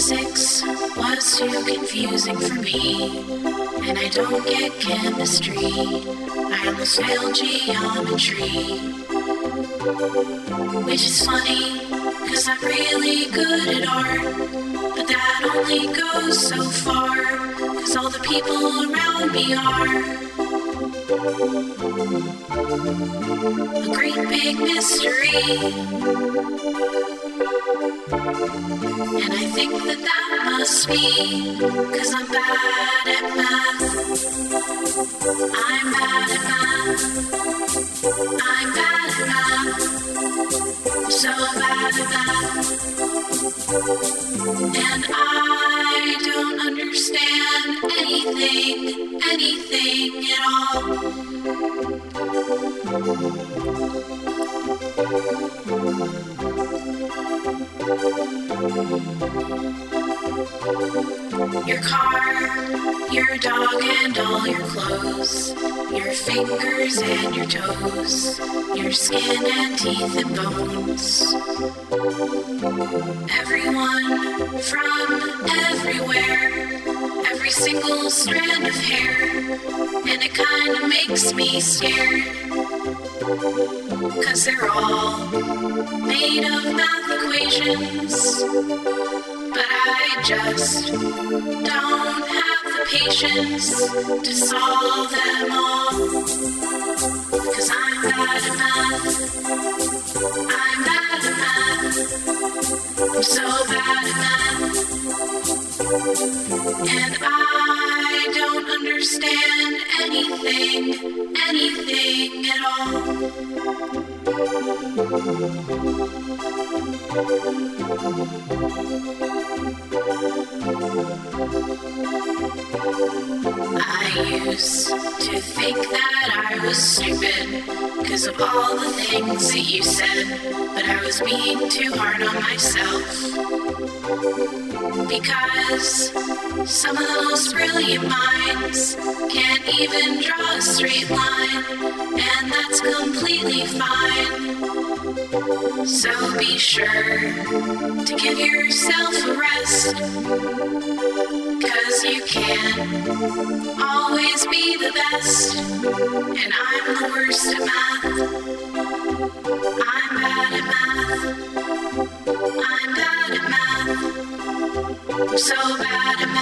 Physics was too confusing for me, and I don't get chemistry. I almost failed geometry. Which is funny, cause I'm really good at art, but that only goes so far, cause all the people around me are a great big mystery. And I think that must be cause I'm bad at math. I'm bad at math. I'm bad at math. I'm so bad at math. And I don't understand anything at all. Your car, your dog and all your clothes, your fingers and your toes, your skin and teeth and bones. Everyone from everywhere, every single strand of hair, and it kinda makes me scared, cause they're all made of math equations. But I just don't have the patience to solve them all. Cause I'm bad at math. I'm bad at math. I'm so bad at math. And I don't understand anything at all. I used to think that I was stupid because of all the things that you said, but I was being too hard on myself. Because some of those brilliant minds can't even draw a straight line, and that's completely fine. So be sure to give yourself a rest, cause you can't always be the best, and I'm the worst at math. I'm bad at math. I'm bad at math. I'm so bad at math.